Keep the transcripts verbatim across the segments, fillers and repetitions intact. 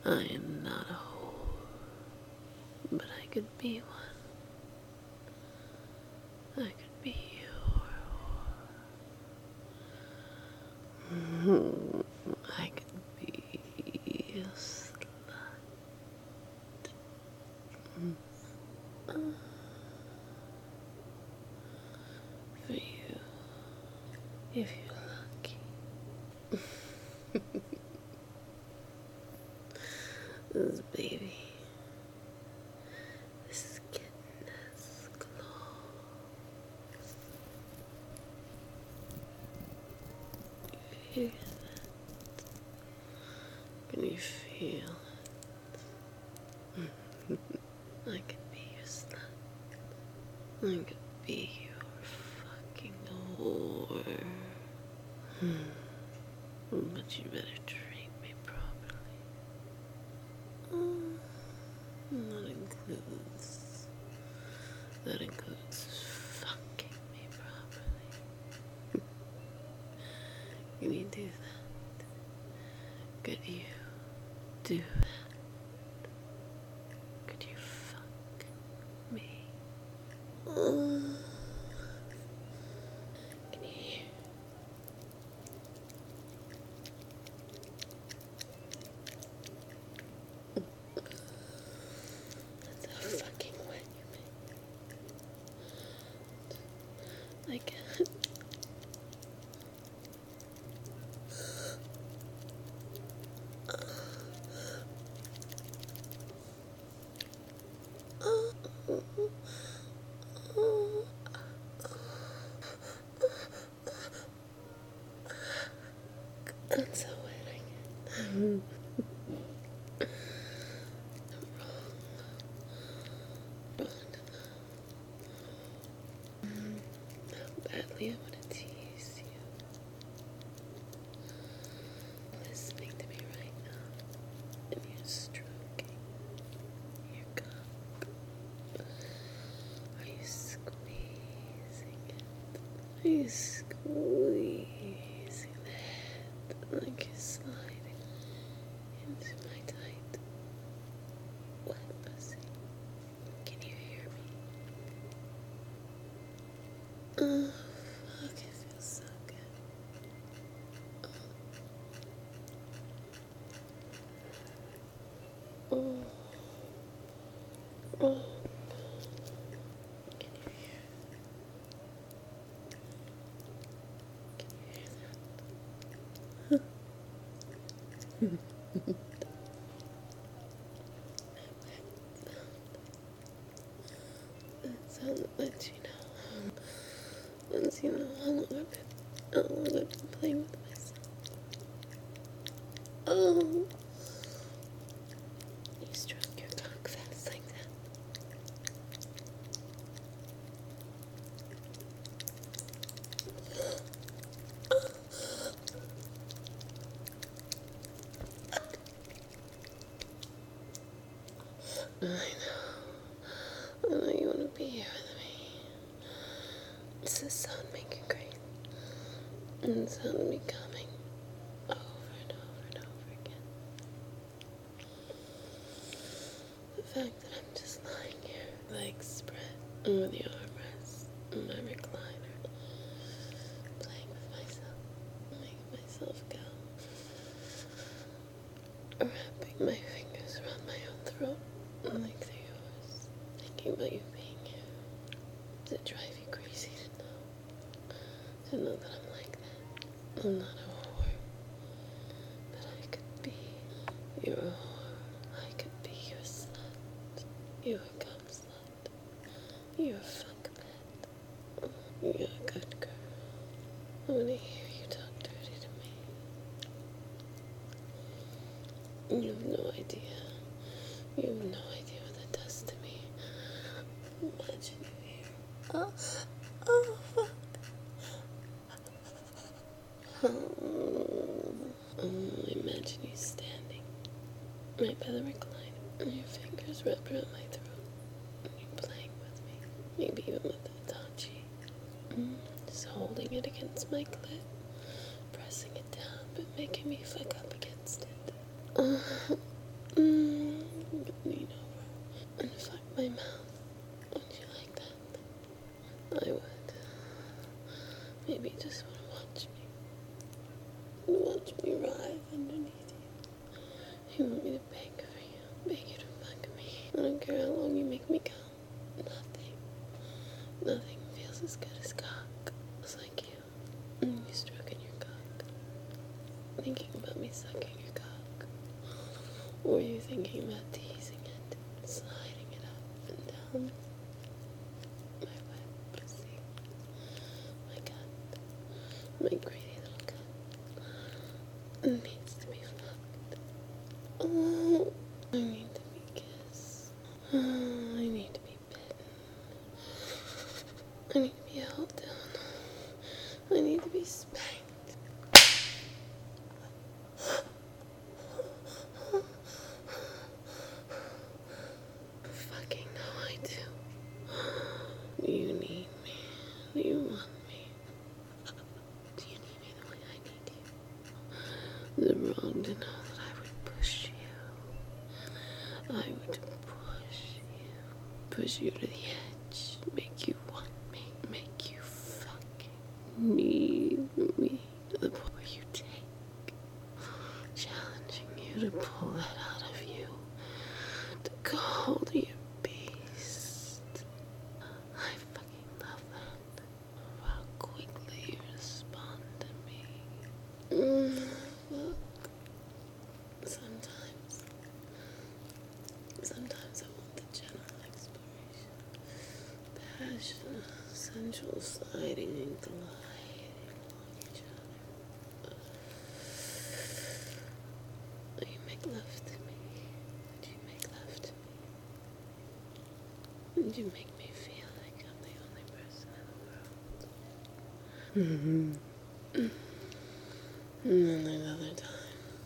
I am not a whore, but I could be one. I could be your whore. I could be a slut. For you, if you're lucky. This baby, this kitten has claws. You hear that? Can you feel it? I could be your slut. I could be your fucking whore. But you better treat me properly. That includes, that includes fucking me properly. Can you do that? Could you do that? Could you fuck me? Can you hear? That's how fucking wet you make. Like I'm so wet again. Badly I want to tease you. Listening to me right now, and you're stroking your cock. Are you squeezing it? Are you squeezing the head like you're sliding into my tight, wet pussy? Can you hear me? Oh, fuck, it feels so good. Oh. Oh. Can you hear? Can you hear that? That sound lets you know. Lets you know how long I've been, how long I've been playing with myself. Oh. You stroke your cock fast like that. I know. I know you want to be here with me. It's the sound making great. And the sound of me coming over and over and over again. The fact that I'm just lying here, legs spread, over the armrest, in my recliner, playing with myself, making myself go. Wrapping my fingers around my own throat, like they're yours, thinking about you being here. Does it drive you crazy to know? To know that I'm like that? I'm not a whore, but I could be your whore. I could be your slut. You're a cum slut. You're a fuck pet. You're a good girl. I want to hear you talk dirty to me. You have no idea. You have no idea what that does to me. Imagine you here. Oh, oh, fuck. Oh, imagine you standing right by the recliner, and your fingers wrapped around my throat, and you're playing with me, maybe even with the Hitachi. Mm, just holding it against my clit, pressing it down, but making me fuck up against it. Uh, mm, You want me to beg for you, beg you to fuck me. I don't care how long you make me come. Nothing. Nothing feels as good as cock. It's like you. You stroking your cock. Thinking about me sucking your cock. Or you thinking about teasing it, sliding it up and down my wet pussy. My gut. My greedy little gut. It needs to be fucked. Oh, I need to be kissed. Oh, I need to be bitten. I need to be held down. I need to be spanked. Fucking no, I do. Do you need me? Do you want me? Do you need me the way I need you? Is it wrong to know that I would push you? I would push you. Push you to the edge. Make you want me. Make you fucking need me. To the point where you take. Challenging you to pull that out of you. To call to your beast. I fucking love that. How quickly you respond to me. Mm, look. Sometimes. Sometimes I want the general exploration. Passion. Sensual sliding and gliding along each other. Will you make love to me? Would you make love to me? Would you make me feel like I'm the only person in the world? Mm-hmm. And then there's other time.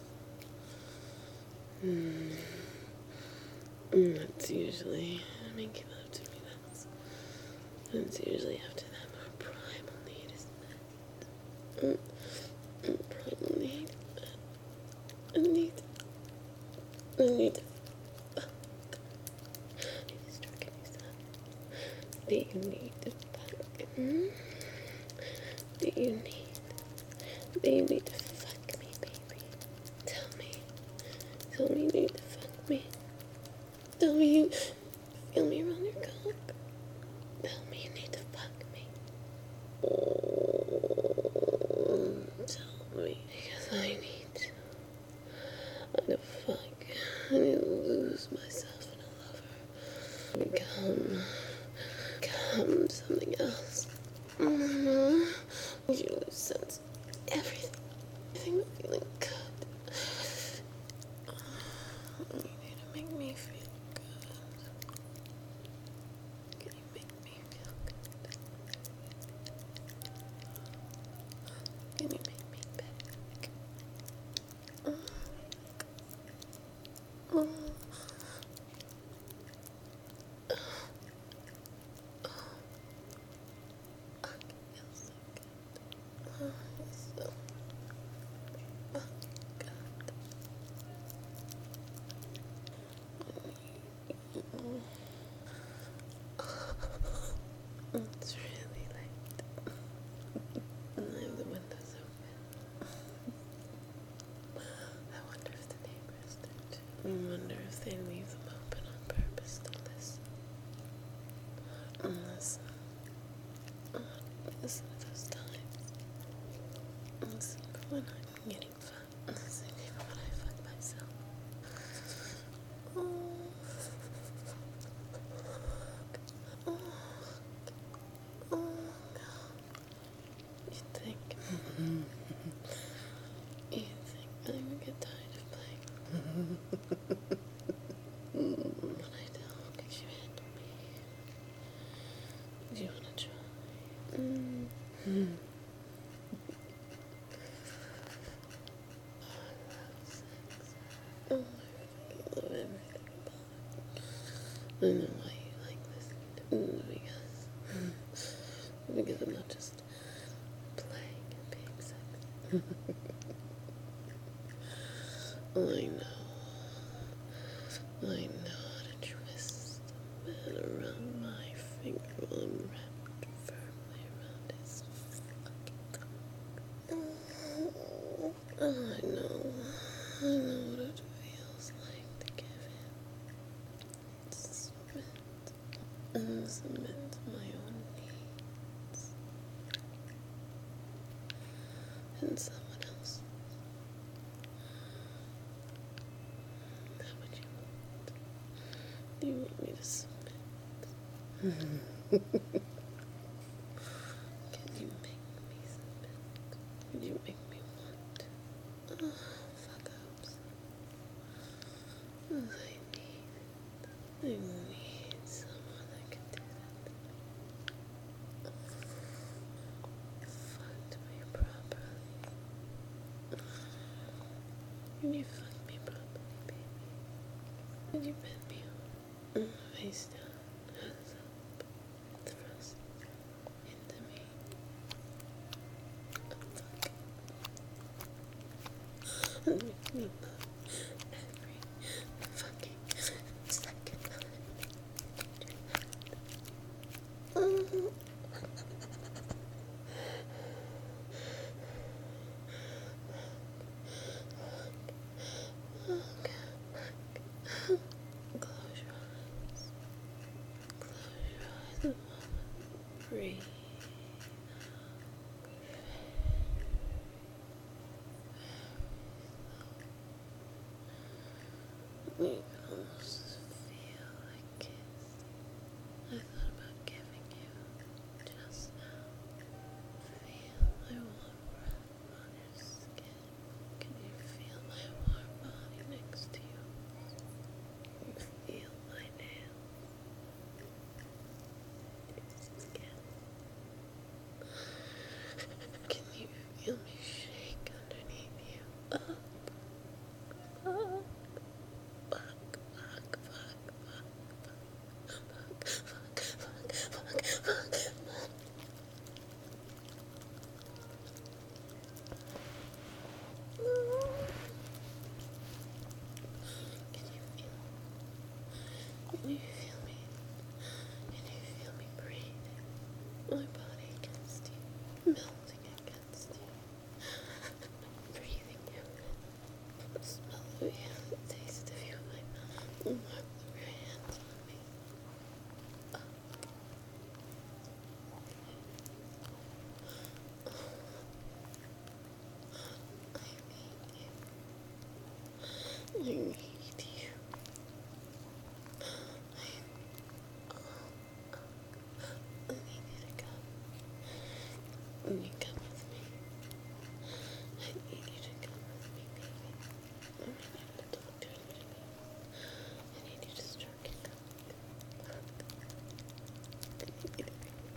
Mm. Mm, That's usually making love to me. That's, that's usually after that more primal need is met. Mm. Mm, Primal need. I need. I need to fuck. He's stroking his son. Do you need to fuck? Hmm? Do you need? Do you need to fuck me, baby? Tell me. Tell me you need to fuck me. Tell me you feel me around your cock. Tell me you need to fuck me. Oh, tell me. Because I need to. I need to fuck. I need to lose myself in a lover. Become. Become something else. Mm-hmm. I need you to lose sense of everything. Everything but feeling good. You need to make me feel good. Can you make me feel good? Can you make me back? Oh. Oh. Oh. I can feel so good. Oh, so good. It's really late. And I have the windows open. I wonder if the neighbors do too. I wonder if they leave them open on purpose to listen. And listen. Listen to those times. Listen for when I'm getting fucked. Listen even when I fuck myself. Oh. Oh. Oh. You think. You think I would get tired of playing? But I don't. Could you handle me? Do you want to try? Mm. Oh, I fucking love everything about it. I know why you like this. Mm, because, because I'm not just playing and being sexy. I know. I know how to twist a man around my finger while I'm wrapped firmly around his fucking cock. Oh, I know. I know what it feels submit to my own needs and someone else. Is that what you want? You want me to submit? Can you make me submit? Can you make me want? Oh, fuck ups. I need, I need someone that can do that. Fucked me properly. Can you fuck me properly, baby? Can you bend me over? Face down, hands up, thrust into me. Fuck. And make me love every fucking second of it. Oh. Close your eyes. Close your eyes a moment. Breathe. You can almost feel a kiss I thought about giving you just now. Feel my warm breath on your skin. Can you feel my warm body next to you? You feel my nails. Skin. Can you feel me shake underneath you? Up, up. Fuck, fuck, fuck, fuck, fuck, fuck, fuck, fuck, fuck, fuck. Can you feel? Can you feel me? Can you feel me breathing? My body against you, melting against you, breathing you in. The smell of you, the taste of you, my warmth of your hands on me. Up. I need you. I need you. I, I need you to come. Will you come with me? I need you to come with me, baby. I need you to talk to me. I need you to stroke it. I need you to be.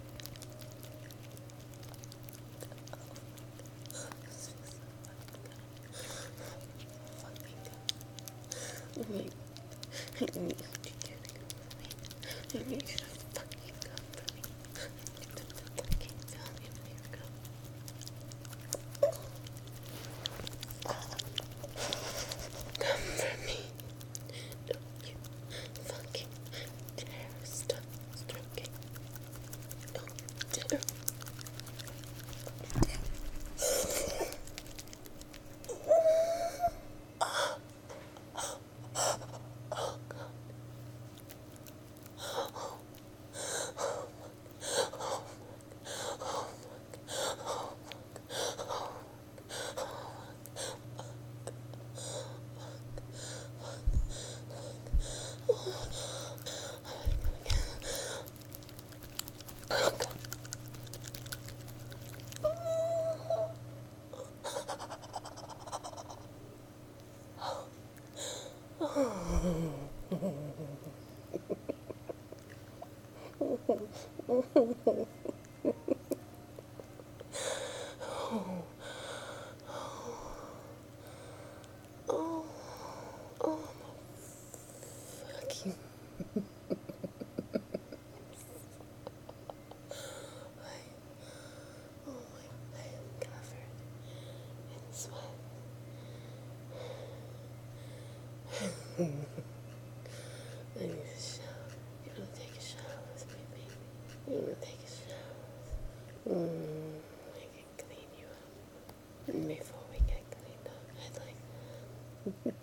This feels so fucking good. Fucking good. I need, I need you to come with me. I need you to fucking come for me. I need you to fucking tell me when you're coming. Come for me. Don't you fucking dare stop stroking. Don't dare. Oh God. Oh, oh, fucking. I, oh my, I am covered in sweat. I need a shower. You wanna take a shower with me, baby? You wanna take a shower with me? Mm, I can clean you up. And before we get cleaned up, I'd like